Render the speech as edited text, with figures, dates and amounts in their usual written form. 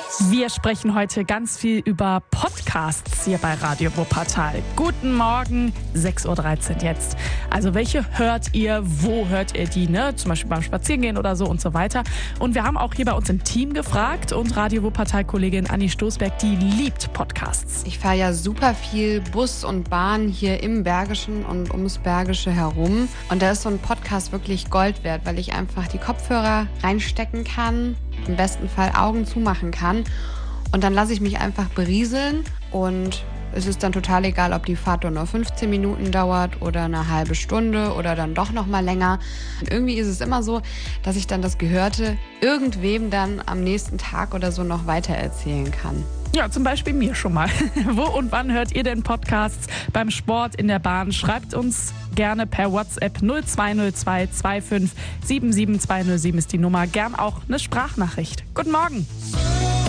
Wir sprechen heute ganz viel über Podcasts hier bei Radio Wuppertal. Guten Morgen, 6.13 Uhr jetzt. Also welche hört ihr, wo hört ihr die, ne? Zum Beispiel beim Spazierengehen oder so und so weiter. Und wir haben auch hier bei uns im Team gefragt und Radio Wuppertal-Kollegin Anni Stoßberg, die liebt Podcasts. Ich fahre ja super viel Bus und Bahn hier im Bergischen und ums Bergische herum. Und da ist so ein Podcast wirklich Gold wert, weil ich einfach die Kopfhörer reinstecken kann, im besten Fall Augen zumachen kann. Und dann lasse ich mich einfach berieseln und es ist dann total egal, ob die Fahrt nur 15 Minuten dauert oder eine halbe Stunde oder dann doch noch mal länger. Und irgendwie ist es immer so, dass ich dann das Gehörte irgendwem dann am nächsten Tag oder so noch weitererzählen kann. Ja, zum Beispiel mir schon mal. Wo und wann hört ihr denn Podcasts? Beim Sport, in der Bahn? Schreibt uns gerne per WhatsApp 0202 25 77 207 ist die Nummer. Gern auch eine Sprachnachricht. Guten Morgen.